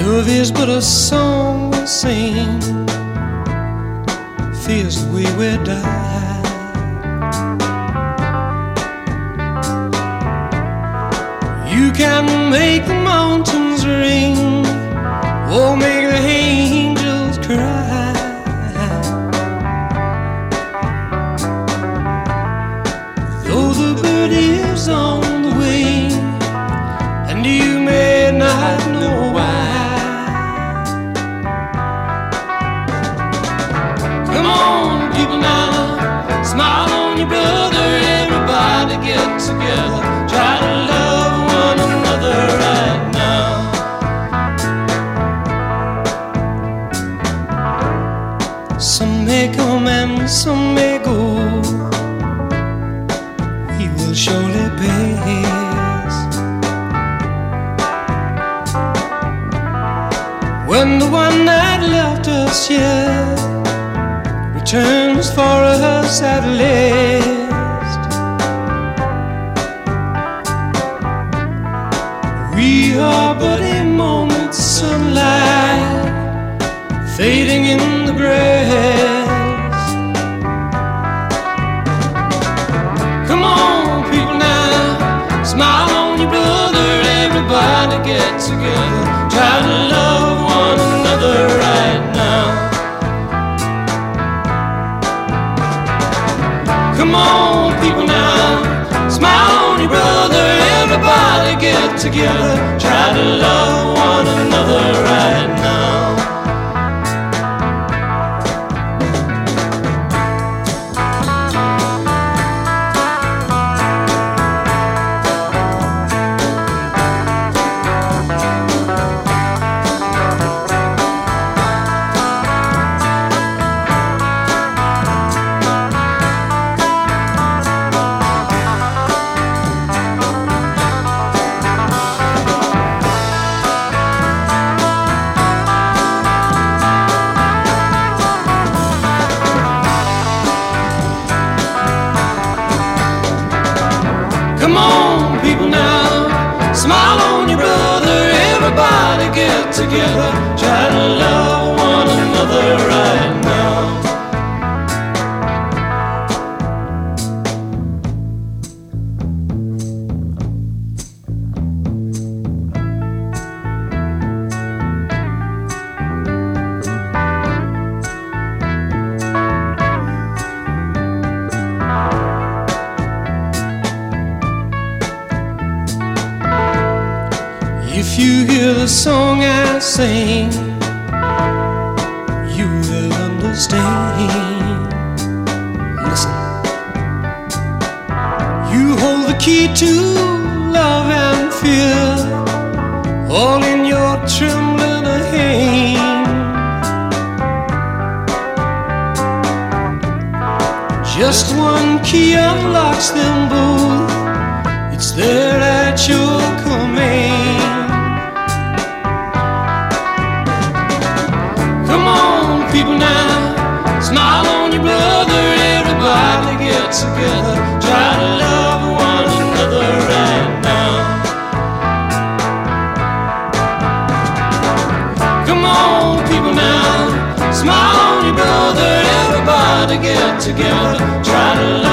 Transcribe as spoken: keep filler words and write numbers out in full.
Love is but a song we sing, feels the way we die. You can make the mountains ring, or make the angels cry. Though the bird is on the wing, and you may not know why. Come on, people now, smile on your brother. Everybody get together, try to love one another right now. Some may come and some may go, we will surely pass. When the one that left us here returns for us at last, we are but a moment's sunlight fading in the grass. Come on, people now, smile on your brother. Everybody get together, try to love one another right now. Come on, people now, smile on your brother. Everybody get together, try to love one another right now. Come on, people now, smile on your brother. Everybody get together, try to love one another right now. If you hear the song I sing, you will understand. Listen, you hold the key to love and fear, all in your trembling hand. Just one key unlocks them both, it's there at your command. People now, smile on your brother. Everybody get together, try to love one another right now. Come on, people now, smile on your brother. Everybody get together, try to love